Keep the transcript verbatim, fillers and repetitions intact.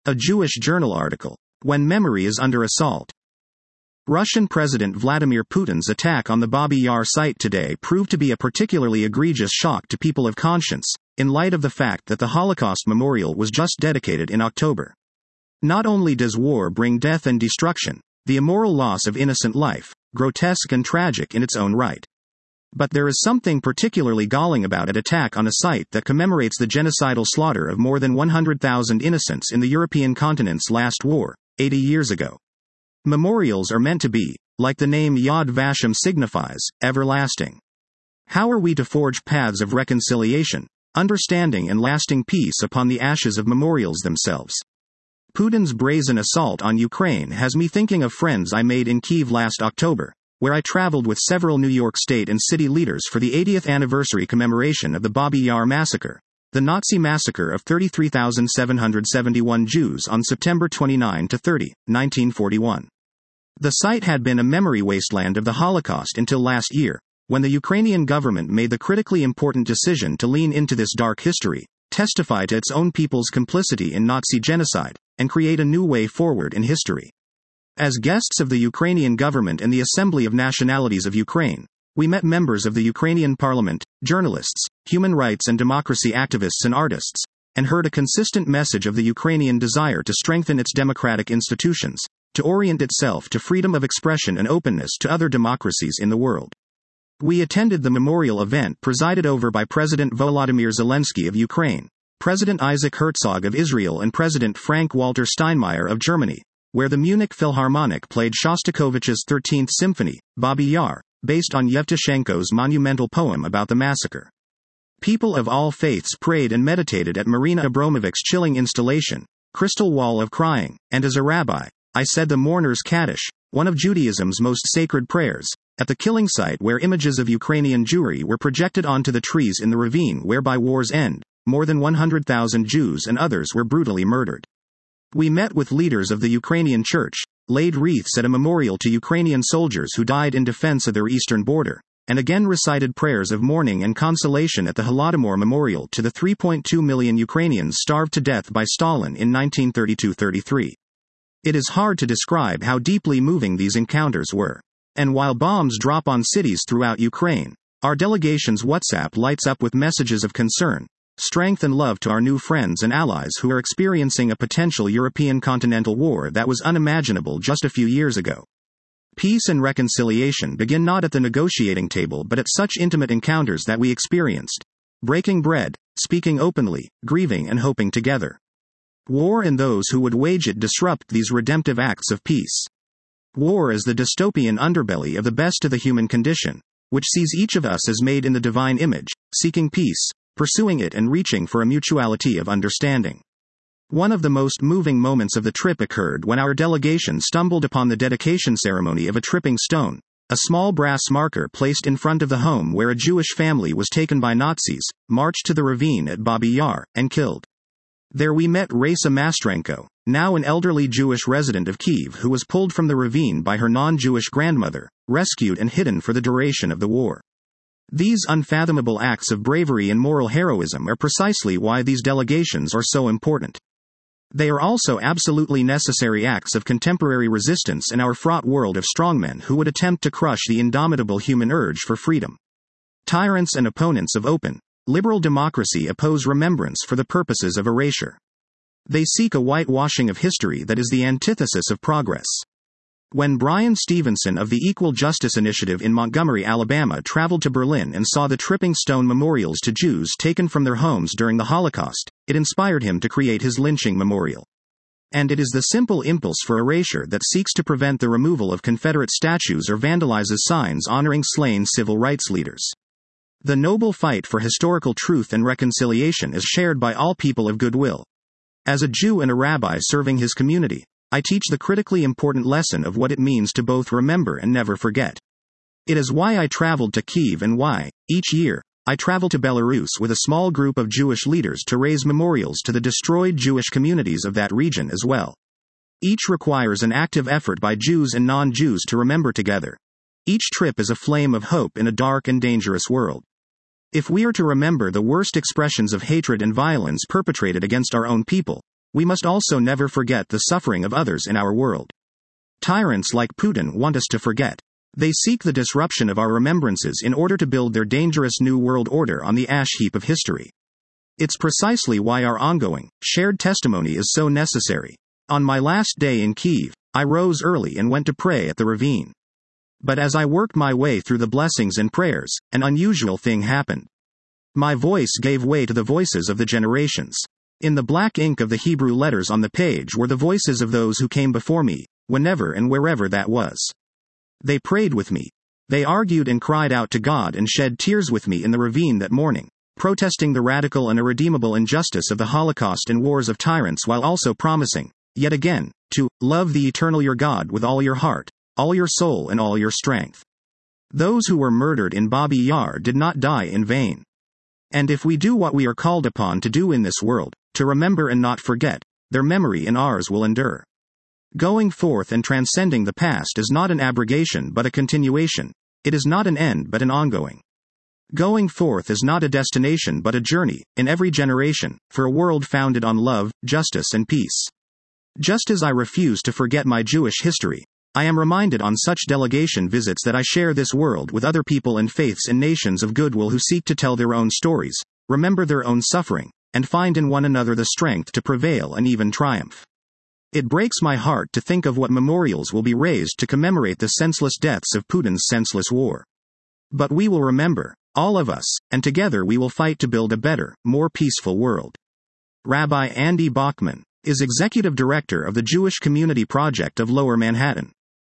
A Jewish Journal article. When memory is under assault. Russian President Vladimir Putin's attack on the Babi Yar site today proved to be a particularly egregious shock to people of conscience, in light of the fact that the Holocaust Memorial was just dedicated in October. Not only does war bring death and destruction, the immoral loss of innocent life, grotesque and tragic in its own right. But there is something particularly galling about an attack on a site that commemorates the genocidal slaughter of more than one hundred thousand innocents in the European continent's last war, eighty years ago. Memorials are meant to be, like the name Yad Vashem signifies, everlasting. How are we to forge paths of reconciliation, understanding and lasting peace upon the ashes of memorials themselves? Putin's brazen assault on Ukraine has me thinking of friends I made in Kyiv last October, where I traveled with several New York State and city leaders for the eightieth anniversary commemoration of the Babi Yar massacre, the Nazi massacre of thirty-three thousand seven hundred seventy-one Jews on September twenty-ninth to thirtieth, nineteen forty-one. The site had been a memory wasteland of the Holocaust until last year, when the Ukrainian government made the critically important decision to lean into this dark history, testify to its own people's complicity in Nazi genocide, and create a new way forward in history. As guests of the Ukrainian government and the Assembly of Nationalities of Ukraine, we met members of the Ukrainian parliament, journalists, human rights and democracy activists and artists, and heard a consistent message of the Ukrainian desire to strengthen its democratic institutions, to orient itself to freedom of expression and openness to other democracies in the world. We attended the memorial event presided over by President Volodymyr Zelensky of Ukraine, President Isaac Herzog of Israel and President Frank-Walter Steinmeier of Germany, where the Munich Philharmonic played Shostakovich's thirteenth Symphony, Babi Yar, based on Yevtushenko's monumental poem about the massacre. People of all faiths prayed and meditated at Marina Abramovich's chilling installation, Crystal Wall of Crying, and as a rabbi, I said the mourner's Kaddish, one of Judaism's most sacred prayers, at the killing site where images of Ukrainian Jewry were projected onto the trees in the ravine where by war's end, more than one hundred thousand Jews and others were brutally murdered. We met with leaders of the Ukrainian church, laid wreaths at a memorial to Ukrainian soldiers who died in defense of their eastern border, and again recited prayers of mourning and consolation at the Holodomor Memorial to the three point two million Ukrainians starved to death by Stalin in nineteen thirty-two thirty-three. It is hard to describe how deeply moving these encounters were. And while bombs drop on cities throughout Ukraine, our delegation's WhatsApp lights up with messages of concern, strength and love to our new friends and allies who are experiencing a potential European continental war that was unimaginable just a few years ago. Peace and reconciliation begin not at the negotiating table but at such intimate encounters that we experienced. Breaking bread, speaking openly, grieving and hoping together. War and those who would wage it disrupt these redemptive acts of peace. War is the dystopian underbelly of the best of the human condition, which sees each of us as made in the divine image, seeking peace, pursuing it and reaching for a mutuality of understanding. One of the most moving moments of the trip occurred when our delegation stumbled upon the dedication ceremony of a tripping stone, a small brass marker placed in front of the home where a Jewish family was taken by Nazis, marched to the ravine at Babi Yar, and killed. There we met Raisa Mastrenko, now an elderly Jewish resident of Kyiv who was pulled from the ravine by her non-Jewish grandmother, rescued and hidden for the duration of the war. These unfathomable acts of bravery and moral heroism are precisely why these delegations are so important. They are also absolutely necessary acts of contemporary resistance in our fraught world of strongmen who would attempt to crush the indomitable human urge for freedom. Tyrants and opponents of open, liberal democracy oppose remembrance for the purposes of erasure. They seek a whitewashing of history that is the antithesis of progress. When Brian Stevenson of the Equal Justice Initiative in Montgomery, Alabama traveled to Berlin and saw the tripping stone memorials to Jews taken from their homes during the Holocaust, it inspired him to create his lynching memorial. And it is the simple impulse for erasure that seeks to prevent the removal of Confederate statues or vandalizes signs honoring slain civil rights leaders. The noble fight for historical truth and reconciliation is shared by all people of goodwill. As a Jew and a rabbi serving his community, I teach the critically important lesson of what it means to both remember and never forget. It is why I traveled to Kyiv and why, each year, I travel to Belarus with a small group of Jewish leaders to raise memorials to the destroyed Jewish communities of that region as well. Each requires an active effort by Jews and non-Jews to remember together. Each trip is a flame of hope in a dark and dangerous world. If we are to remember the worst expressions of hatred and violence perpetrated against our own people, we must also never forget the suffering of others in our world. Tyrants like Putin want us to forget. They seek the disruption of our remembrances in order to build their dangerous new world order on the ash heap of history. It's precisely why our ongoing, shared testimony is so necessary. On my last day in Kyiv, I rose early and went to pray at the ravine. But as I worked my way through the blessings and prayers, an unusual thing happened. My voice gave way to the voices of the generations. In the black ink of the Hebrew letters on the page were the voices of those who came before me, whenever and wherever that was. They prayed with me. They argued and cried out to God and shed tears with me in the ravine that morning, protesting the radical and irredeemable injustice of the Holocaust and wars of tyrants while also promising, yet again, to love the eternal your God with all your heart, all your soul and all your strength. Those who were murdered in Babi Yar did not die in vain. And if we do what we are called upon to do in this world, to remember and not forget, their memory and ours will endure. Going forth and transcending the past is not an abrogation but a continuation. It is not an end but an ongoing. Going forth is not a destination but a journey, in every generation, for a world founded on love, justice and peace. Just as I refuse to forget my Jewish history, I am reminded on such delegation visits that I share this world with other people and faiths and nations of goodwill who seek to tell their own stories, remember their own suffering, and find in one another the strength to prevail and even triumph. It breaks my heart to think of what memorials will be raised to commemorate the senseless deaths of Putin's senseless war. But we will remember, all of us, and together we will fight to build a better, more peaceful world. Rabbi Andy Bachman is executive director of the Jewish Community Project of Lower Manhattan.